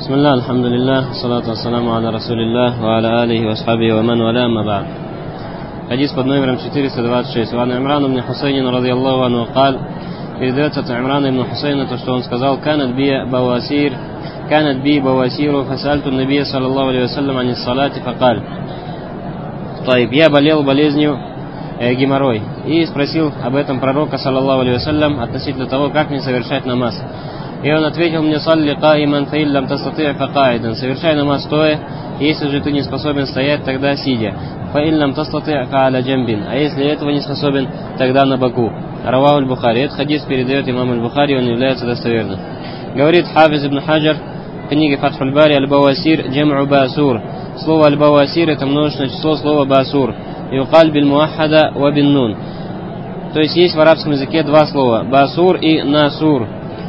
Бисмилля, алхамдулиллах, салату вассаламу аля расулиллах, ва аля алихи ва асхабихи ва ман валя, амма ба'д. Хадис под номером 426. Ван Имран ибн Хусейн радийаллаху анху قال, передается от Имрана ибн Хусейна, то, что он сказал: канат би бавасиру, фасальту набия саллаллаху алейхи вассалям ани салати, факаль. Я болел болезнью геморрой и спросил об этом пророка саллаллаху алейхи вассалям относительно того, как мне совершать намаз. И он ответил мне: салли каиман фа иллям тастати' фа каидан. Совершай намаз стоя, если же ты не способен стоять, тогда сидя. Фа иллям тастати' фа аля джамбин. А если этого не способен, тогда на боку. Раваху аль-Бухари. Этот хадис передает имам аль-Бухари, он является достоверным. Говорит Хафиз ибн Хаджар в книге Фатхуль Бари: аль-бавасир джам'у басур. Слово аль-бавасир — это множественное число слова басур. Юкаль биль муаххада ва бин нун. То есть есть в арабском языке два слова: басур и насур.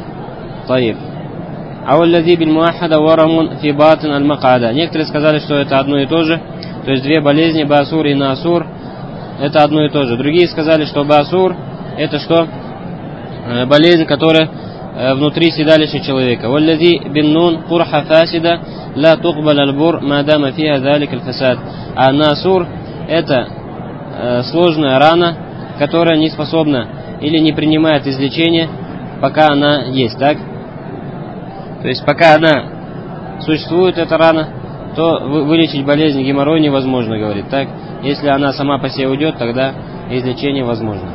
Ауаллади биль муаххада варамун фи батин аль-макада. Некоторые сказали, что это одно и то же. То есть две болезни, басур и насур, это одно и то же. Другие сказали, что басур — это что? Болезнь, которая внутри седалища человека. Валлади бин нун курха фасида ла туqбал аль-бур мадама фиха залик аль-фасад. А насур — это сложная рана, которая не способна или не принимает излечения, пока она есть, так? То есть пока она существует, эта рана, то вылечить болезнь геморрой невозможно, говорит, так? Если она сама по себе уйдет, тогда излечение возможно.